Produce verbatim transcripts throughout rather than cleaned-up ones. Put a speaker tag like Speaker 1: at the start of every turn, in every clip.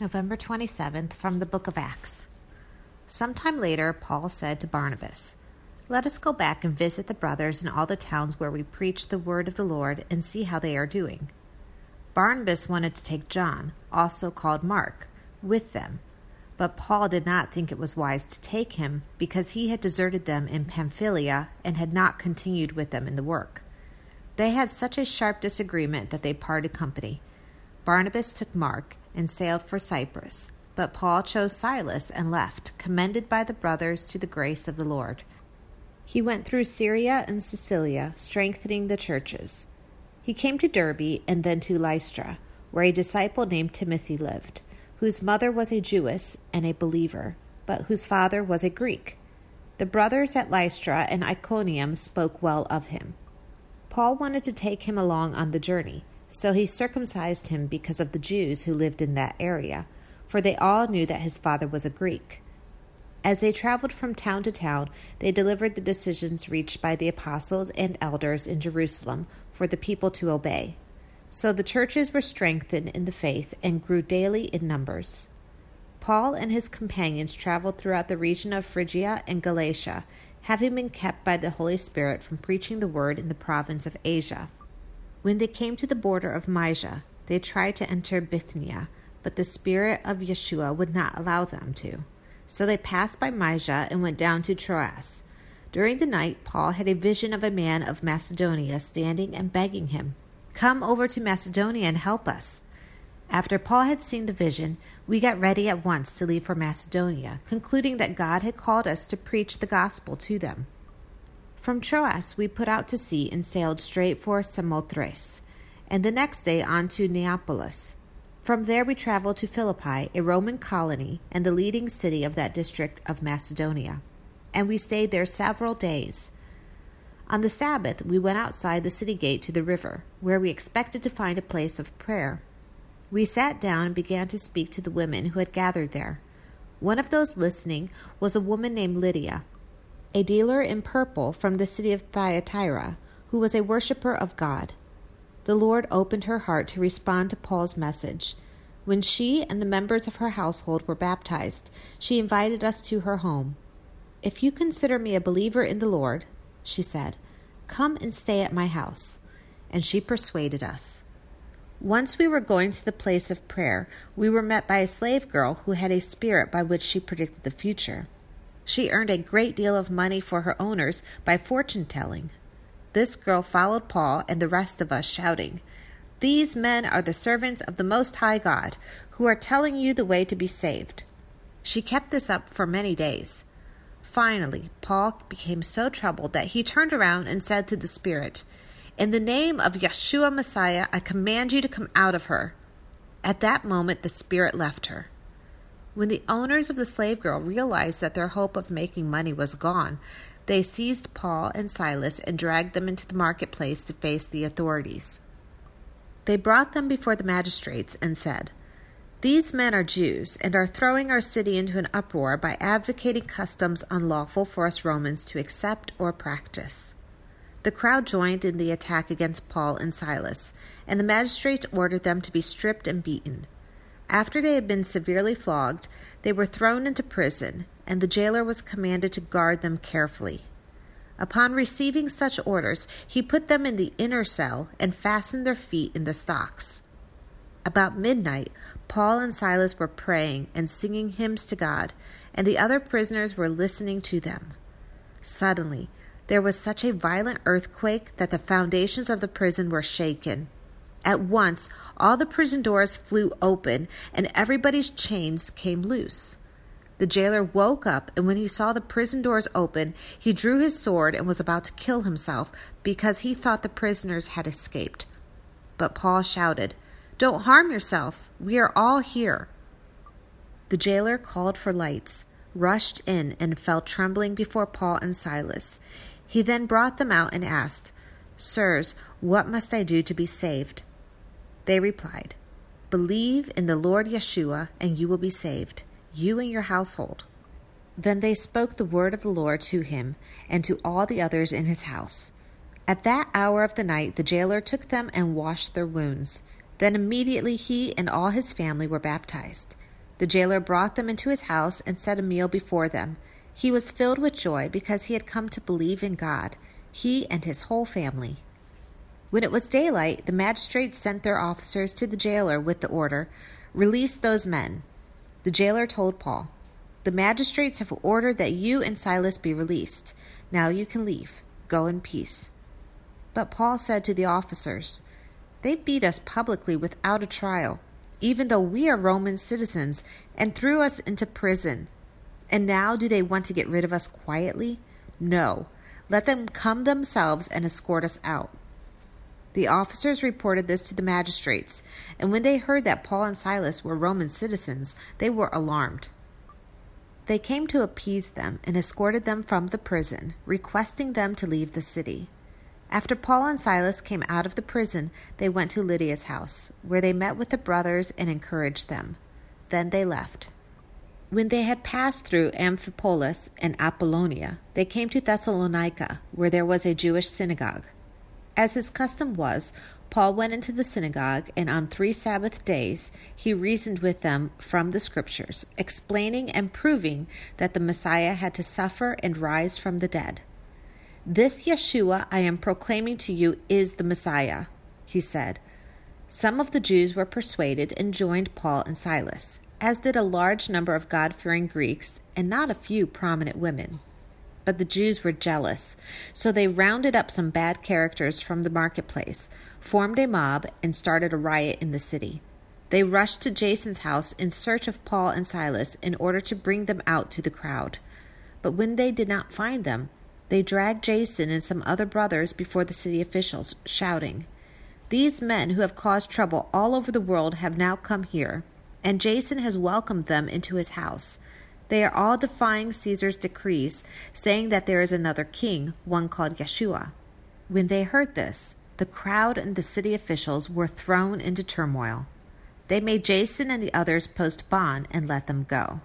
Speaker 1: November twenty-seventh, from the book of Acts. Sometime later, Paul said to Barnabas, "Let us go back and visit the brothers in all the towns where we preach the word of the Lord and see how they are doing." Barnabas wanted to take John, also called Mark, with them, but Paul did not think it was wise to take him because he had deserted them in Pamphylia and had not continued with them in the work. They had such a sharp disagreement that they parted company. Barnabas took Mark and sailed for Cyprus, but Paul chose Silas and left, commended by the brothers to the grace of the Lord. He went through Syria and Cilicia, strengthening the churches. He came to Derbe and then to Lystra, where a disciple named Timothy lived, whose mother was a Jewess and a believer, but whose father was a Greek. The brothers at Lystra and Iconium spoke well of him. Paul wanted to take him along on the journey, so he circumcised him because of the Jews who lived in that area, for they all knew that his father was a Greek. As they traveled from town to town, they delivered the decisions reached by the apostles and elders in Jerusalem for the people to obey. So the churches were strengthened in the faith and grew daily in numbers. Paul and his companions traveled throughout the region of Phrygia and Galatia, having been kept by the Holy Spirit from preaching the word in the province of Asia. When they came to the border of Mysia, they tried to enter Bithynia, but the Spirit of Yeshua would not allow them to. So they passed by Mysia and went down to Troas. During the night, Paul had a vision of a man of Macedonia standing and begging him, "Come over to Macedonia and help us." After Paul had seen the vision, we got ready at once to leave for Macedonia, concluding that God had called us to preach the gospel to them. From Troas we put out to sea and sailed straight for Samothrace, and the next day on to Neapolis. From there we traveled to Philippi, a Roman colony and the leading city of that district of Macedonia, and we stayed there several days. On the Sabbath we went outside the city gate to the river, where we expected to find a place of prayer. We sat down and began to speak to the women who had gathered there. One of those listening was a woman named Lydia, a dealer in purple from the city of Thyatira, who was a worshiper of God. The Lord opened her heart to respond to Paul's message. When she and the members of her household were baptized, she invited us to her home. "If you consider me a believer in the Lord," she said, "come and stay at my house." And she persuaded us. Once we were going to the place of prayer, we were met by a slave girl who had a spirit by which she predicted the future. She earned a great deal of money for her owners by fortune-telling. This girl followed Paul and the rest of us, shouting, "These men are the servants of the Most High God, who are telling you the way to be saved." She kept this up for many days. Finally, Paul became so troubled that he turned around and said to the spirit, "In the name of Yeshua Messiah, I command you to come out of her." At that moment, the spirit left her. When the owners of the slave girl realized that their hope of making money was gone, they seized Paul and Silas and dragged them into the marketplace to face the authorities. They brought them before the magistrates and said, "These men are Jews and are throwing our city into an uproar by advocating customs unlawful for us Romans to accept or practice." The crowd joined in the attack against Paul and Silas, and the magistrates ordered them to be stripped and beaten. After they had been severely flogged, they were thrown into prison, and the jailer was commanded to guard them carefully. Upon receiving such orders, he put them in the inner cell and fastened their feet in the stocks. About midnight, Paul and Silas were praying and singing hymns to God, and the other prisoners were listening to them. Suddenly, there was such a violent earthquake that the foundations of the prison were shaken. At once, all the prison doors flew open, and everybody's chains came loose. The jailer woke up, and when he saw the prison doors open, he drew his sword and was about to kill himself because he thought the prisoners had escaped. But Paul shouted, "Don't harm yourself. We are all here." The jailer called for lights, rushed in, and fell trembling before Paul and Silas. He then brought them out and asked, "Sirs, what must I do to be saved?" They replied, "Believe in the Lord Yeshua, and you will be saved, you and your household." Then they spoke the word of the Lord to him and to all the others in his house. At that hour of the night the jailer took them and washed their wounds. Then immediately he and all his family were baptized. The jailer brought them into his house and set a meal before them. He was filled with joy because he had come to believe in God, he and his whole family. When it was daylight, the magistrates sent their officers to the jailer with the order, "Release those men." The jailer told Paul, "The magistrates have ordered that you and Silas be released. Now you can leave. Go in peace." But Paul said to the officers, "They beat us publicly without a trial, even though we are Roman citizens, and threw us into prison. And now do they want to get rid of us quietly? No, let them come themselves and escort us out." The officers reported this to the magistrates, and when they heard that Paul and Silas were Roman citizens, they were alarmed. They came to appease them and escorted them from the prison, requesting them to leave the city. After Paul and Silas came out of the prison, they went to Lydia's house, where they met with the brothers and encouraged them. Then they left. When they had passed through Amphipolis and Apollonia, they came to Thessalonica, where there was a Jewish synagogue. As his custom was, Paul went into the synagogue, and on three Sabbath days he reasoned with them from the Scriptures, explaining and proving that the Messiah had to suffer and rise from the dead. "This Yeshua I am proclaiming to you is the Messiah," he said. Some of the Jews were persuaded and joined Paul and Silas, as did a large number of God-fearing Greeks and not a few prominent women. But the Jews were jealous, so they rounded up some bad characters from the marketplace, formed a mob, and started a riot in the city. They rushed to Jason's house in search of Paul and Silas in order to bring them out to the crowd. But when they did not find them, they dragged Jason and some other brothers before the city officials, shouting, "These men who have caused trouble all over the world have now come here, and Jason has welcomed them into his house. They are all defying Caesar's decrees, saying that there is another king, one called Yeshua." When they heard this, the crowd and the city officials were thrown into turmoil. They made Jason and the others post bond and let them go.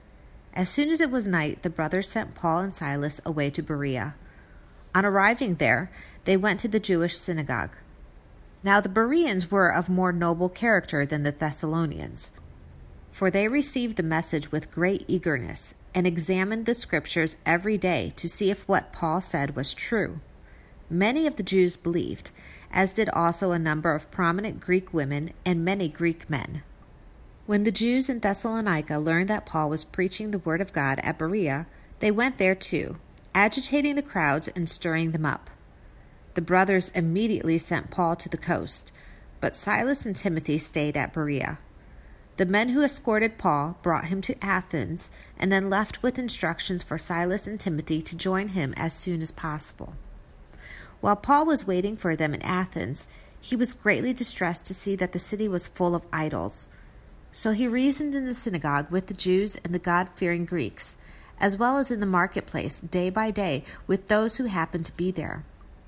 Speaker 1: As soon as it was night, the brothers sent Paul and Silas away to Berea. On arriving there, they went to the Jewish synagogue. Now the Bereans were of more noble character than the Thessalonians, for they received the message with great eagerness and examined the Scriptures every day to see if what Paul said was true. Many of the Jews believed, as did also a number of prominent Greek women and many Greek men. When the Jews in Thessalonica learned that Paul was preaching the word of God at Berea, they went there too, agitating the crowds and stirring them up. The brothers immediately sent Paul to the coast, but Silas and Timothy stayed at Berea. The men who escorted Paul brought him to Athens and then left with instructions for Silas and Timothy to join him as soon as possible. While Paul was waiting for them in Athens, he was greatly distressed to see that the city was full of idols. So he reasoned in the synagogue with the Jews and the God-fearing Greeks, as well as in the marketplace day by day with those who happened to be there.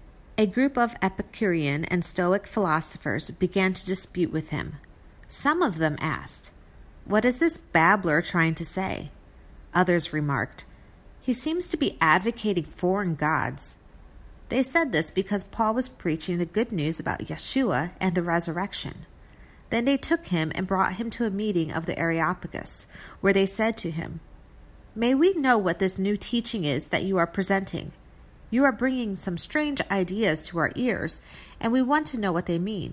Speaker 1: A group of Epicurean and Stoic philosophers began to dispute with him. Some of them asked, "What is this babbler trying to say?" Others remarked, "He seems to be advocating foreign gods." They said this because Paul was preaching the good news about Yeshua and the resurrection. Then they took him and brought him to a meeting of the Areopagus, where they said to him, "May we know what this new teaching is that you are presenting? You are bringing some strange ideas to our ears, and we want to know what they mean."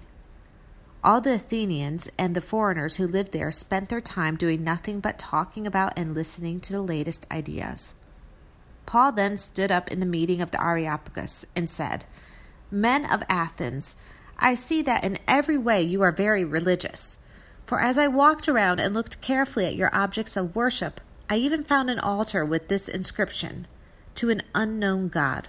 Speaker 1: All the Athenians and the foreigners who lived there spent their time doing nothing but talking about and listening to the latest ideas. Paul then stood up in the meeting of the Areopagus and said, "Men of Athens, I see that in every way you are very religious. For as I walked around and looked carefully at your objects of worship, I even found an altar with this inscription, 'To an unknown God.'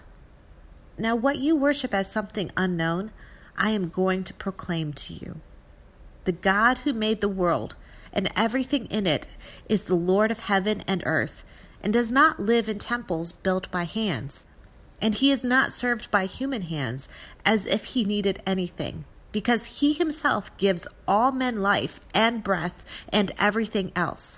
Speaker 1: Now what you worship as something unknown, I am going to proclaim to you. The God who made the world and everything in it is the Lord of heaven and earth, and does not live in temples built by hands. And he is not served by human hands as if he needed anything, because he himself gives all men life and breath and everything else.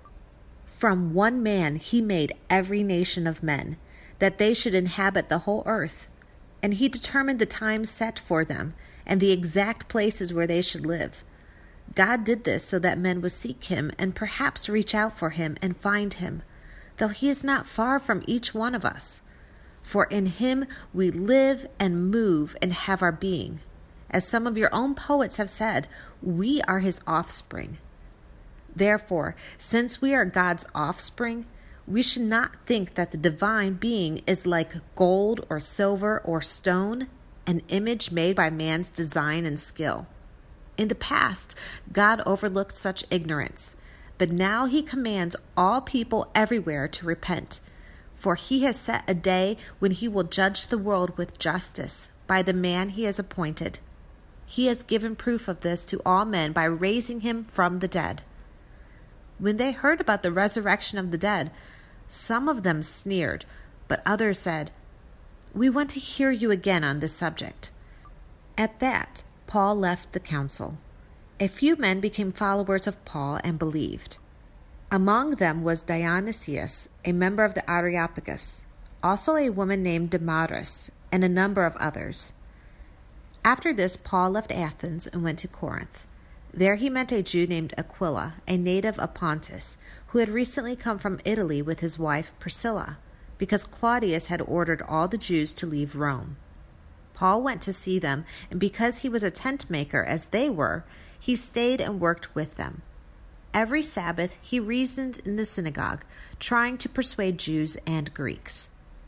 Speaker 1: From one man he made every nation of men, that they should inhabit the whole earth. And he determined the times set for them, and the exact places where they should live. God did this so that men would seek him and perhaps reach out for him and find him, though he is not far from each one of us. For in him we live and move and have our being. As some of your own poets have said, we are his offspring. Therefore, since we are God's offspring, we should not think that the divine being is like gold or silver or stone, an image made by man's design and skill. In the past, God overlooked such ignorance, but now he commands all people everywhere to repent, for he has set a day when he will judge the world with justice by the man he has appointed. He has given proof of this to all men by raising him from the dead. When they heard about the resurrection of the dead, some of them sneered, but others said, "We want to hear you again on this subject." At that, Paul left the council. A few men became followers of Paul and believed. Among them was Dionysius, a member of the Areopagus, also a woman named Damaris, and a number of others. After this, Paul left Athens and went to Corinth. There he met a Jew named Aquila, a native of Pontus, who had recently come from Italy with his wife Priscilla, because Claudius had ordered all the Jews to leave Rome. Paul went to see them, and because he was a tent maker as they were, he stayed and worked with them. Every Sabbath he reasoned in the synagogue, trying to persuade Jews and Greeks.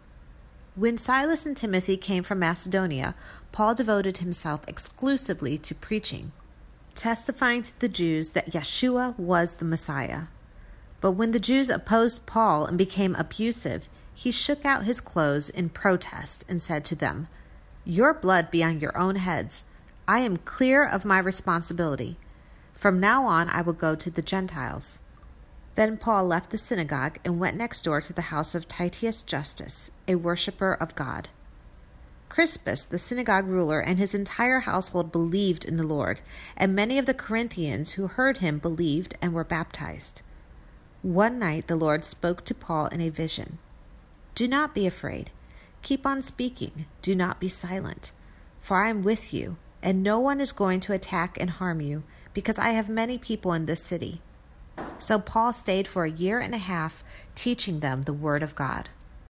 Speaker 1: When Silas and Timothy came from Macedonia, Paul devoted himself exclusively to preaching, testifying to the Jews that Yeshua was the Messiah. But when the Jews opposed Paul and became abusive, he shook out his clothes in protest and said to them, "Your blood be on your own heads. I am clear of my responsibility. From now on I will go to the Gentiles." Then Paul left the synagogue and went next door to the house of Titius Justus, a worshiper of God. Crispus, the synagogue ruler, and his entire household believed in the Lord, and many of the Corinthians who heard him believed and were baptized. One night the Lord spoke to Paul in a vision. "Do not be afraid. Keep on speaking. Do not be silent. For I am with you, and no one is going to attack and harm you, because I have many people in this city." So Paul stayed for a year and a half, teaching them the word of God.